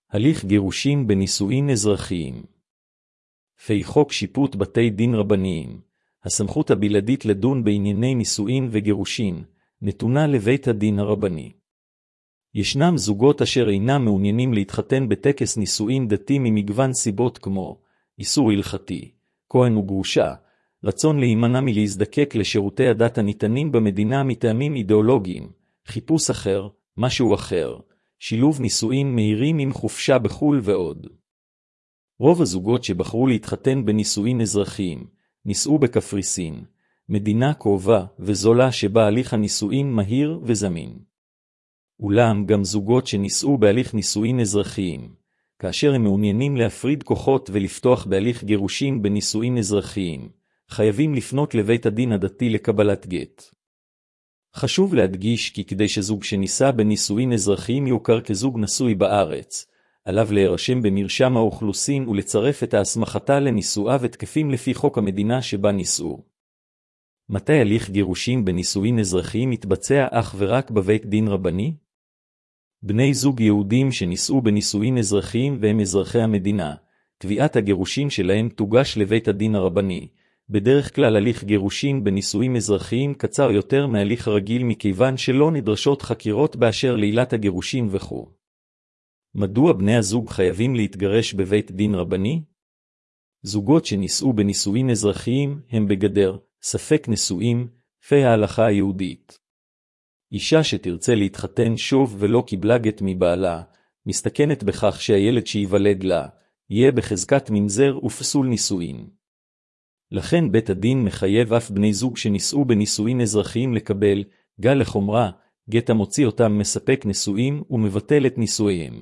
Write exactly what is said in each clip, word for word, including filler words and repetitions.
הליך גירושין בנישואין אזרחיים. לפי חוק שיפוט בתי דין רבניים, הסמכות הבלעדית לדון בענייני נישואין וגירושין נתונה לבית הדין הרבני. ישנם זוגות אשר אינם מעוניינים להתחתן בטקס נישואין דתי ממגוון סיבות כמו איסור הלכתי, כהן וגרושה, רצון להימנע מלהזדקק לשירותי הדת הניתנים במדינה מטעמים אידיאולוגיים, חיפוש אחר, משהו אחר, שילוב נישואין מהירים עם חופשה בחול ועוד. רוב הזוגות שבחרו להתחתן בנישואין אזרחיים, נישאו בקפריסין, מדינה קרובה וזולה שבה הליך הנישואין מהיר וזמין. אולם גם זוגות שנישאו בהליך נישואין אזרחיים, כאשר הם מעוניינים להפריד כוחות ולפתוח בהליך גירושין בנישואין אזרחיים, חייבים לפנות לבית הדין הדתי לקבלת גט. חשוב להדגיש כי כדי שזוג שנישא בנישואין אזרחיים יוכר כזוג נשוי בארץ, עליו להירשם במרשם האוכלוסין ולצרף את ההסמכתה לנישואיו ותקפים לפי חוק המדינה שבה נישאו. מתי הליך גירושין בנישואין אזרחיים מתבצע אך ורק בבית דין רבני? בני זוג יהודים שנישאו בנישואין אזרחיים והם אזרחי המדינה, תביעת הגירושין שלהם תוגש לבית הדין הרבני. בדרך כלל הליך גירושין בנישואין אזרחיים קצר יותר מהליך רגיל מכיוון שלא נדרשות חקירות באשר לעילת הגירושין וכו'. מדוע בני הזוג חייבים להתגרש בבית דין רבני? זוגות שנישאו בנישואין אזרחיים הם בגדר ספק נשואים, לפי ההלכה היהודית. אישה שתרצה להתחתן שוב ולא קיבלה גט מבעלה, מסתכנת בכך שהילד שיוולד לה, יהיה בחזקת ממזר ופסול נישואין. לכן בית הדין מחייב אף בני זוג שנישאו בנישואין אזרחיים לקבל, גל לחומרה, גט המוציא אותם מספק נשואים ומבטל את נישואיהם.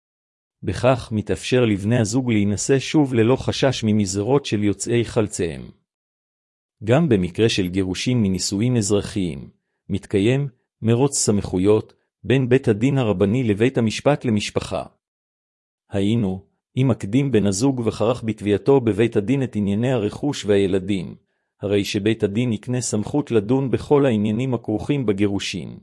בכך מתאפשר לבני הזוג להינשא שוב ללא חשש ממזרות של יוצאי חלציהם. גם במקרה של גירושין מנישואין אזרחיים, מתקיים מרוץ סמכויות בין בית הדין הרבני לבית המשפט למשפחה. היינו, אם מקדים בן הזוג וחרך בתביעתו בבית הדין את ענייני הרכוש והילדים, הרי שבית הדין יקנה סמכות לדון בכל העניינים הכרוכים בגירושין.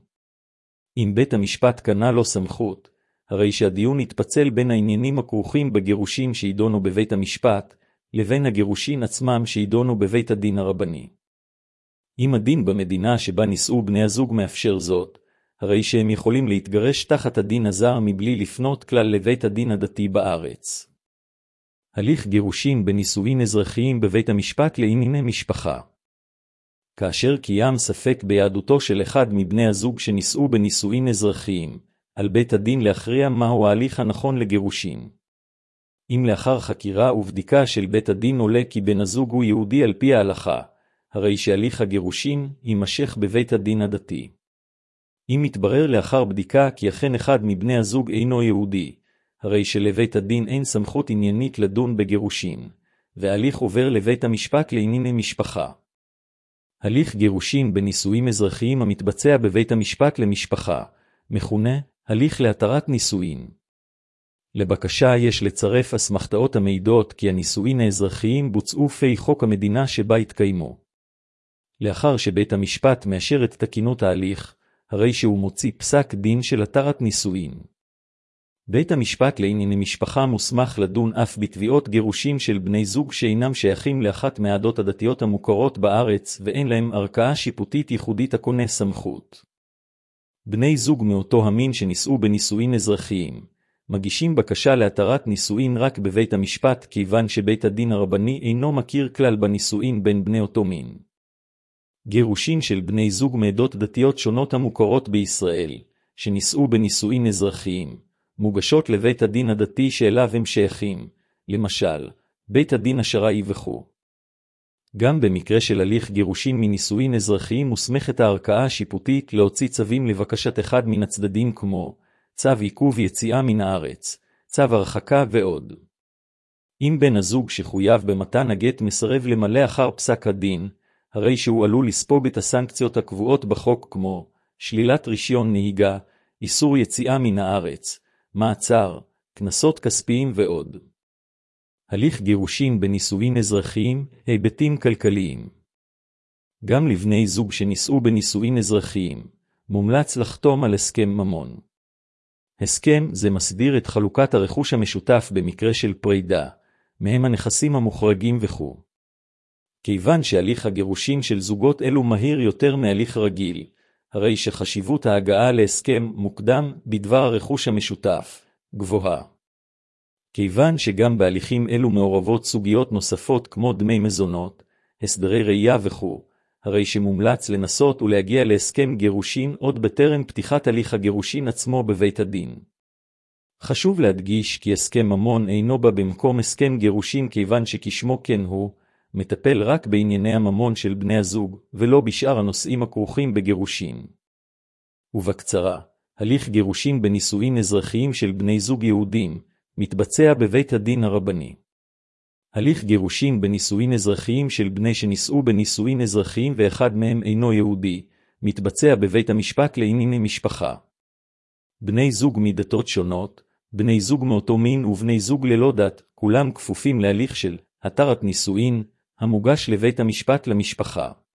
אם בית המשפט קנה לו סמכות, הרי שהדיון יתפצל בין העניינים הכרוכים בגירושין שידונו בבית המשפט, לבין הגירושין עצמם שידונו בבית הדין הרבני. אם הדין במדינה שבה נישאו בני הזוג מאפשר זאת, הרי שהם יכולים להתגרש תחת הדין הזר מבלי לפנות כלל לבית הדין הדתי בארץ. הליך גירושין בנישואין אזרחיים בבית המשפט לענייני משפחה. כאשר קיים ספק ביהדותו של אחד מבני הזוג שנישאו בנישואין אזרחיים, על בית הדין להכריע מהו ההליך הנכון לגירושין. אם לאחר חקירה ובדיקה של בית הדין עולה כי בן הזוג הוא יהודי על פי ההלכה, הרי שהליך הגירושין יימשך בבית הדין הדתי. אם מתברר לאחר בדיקה כי אכן אחד מבני הזוג אינו יהודי, הרי שלבית הדין אין סמכות עניינית לדון בגירושין, וההליך עובר לבית המשפט לענייני משפחה. הליך גירושין בנישואין אזרחיים המתבצע בבית המשפט למשפחה, מכונה הליך להתרת נישואין. לבקשה יש לצרף אסמכתאות המעידות כי הנישואין האזרחיים בוצעו לפי חוק המדינה שבה התקיימו. לאחר שבית המשפט מאשר את תקינות ההליך, הרי שהוא מוציא פסק דין של התרת נישואין. בית המשפט לענייני משפחה מוסמך לדון אף בתביעות גירושין של בני זוג שאינם שייכים לאחת מהעדות הדתיות המוכרות בארץ ואין להם ערכאה שיפוטית ייחודית הקונה סמכות. בני זוג מאותו המין שנישאו בנישואין אזרחיים, מגישים בקשה להתרת נישואין רק בבית המשפט כיוון שבית הדין הרבני אינו מכיר כלל בנישואין בין בני אותו מין. גירושין של בני זוג מעדות דתיות שונות המוכרות בישראל, שנישאו בנישואין אזרחיים, מוגשות לבית הדין הדתי שאליו הם שייכים, למשל, בית הדין השרעי וכו'. גם במקרה של הליך גירושין מנישואין אזרחיים מוסמכת הערכאה השיפוטית להוציא צווים לבקשת אחד מן הצדדים כמו צו עיכוב יציאה מן הארץ, צו הרחקה ועוד. אם בן הזוג שחויב במתן הגט מסרב למלא אחר פסק הדין, הרי שהוא עלול לספוג את הסנקציות הקבועות בחוק כמו שלילת רישיון נהיגה, איסור יציאה מן הארץ, מעצר, קנסות כספיים ועוד. הליך גירושין בנישואין אזרחיים, היבטים כלכליים. גם לבני זוג שנישאו בנישואין אזרחיים, מומלץ לחתום על הסכם ממון. הסכם זה מסביר את חלוקת הרכוש המשותף במקרה של פרידה, מהם הנכסים המוחרגים וכו'. כיוון שהליך הגירושין של זוגות אלו מהיר יותר מהליך רגיל, הרי שחשיבות ההגעה להסכם מוקדם בדבר הרכוש המשותף גבוהה. כיוון שגם בהליכים אלו מעורבות סוגיות נוספות כמו דמי מזונות, הסדרי ראייה וכו', הרי שמומלץ לנסות ולהגיע להסכם גירושין עוד בטרם פתיחת הליך הגירושין עצמו בבית הדין. חשוב להדגיש כי הסכם ממון אינו בא במקום הסכם גירושין כיוון שכשמו כן הוא, מטפל רק בענייני הממון של בני הזוג, ולא בשאר הנושאים הכרוכים בגירושין. ובקצרה, הליך גירושין בנישואין אזרחיים של בני זוג יהודים, מתבצע בבית הדין הרבני. הליך גירושין בנישואין אזרחיים של בני שנישאו בנישואין אזרחיים ואחד מהם אינו יהודי, מתבצע בבית המשפט לענייני משפחה. בני זוג מדתות שונות, בני זוג מאותו מין ובני זוג ללא דת, כולם כפופים להליך של התרת נישואין, המוגש לבית המשפט למשפחה.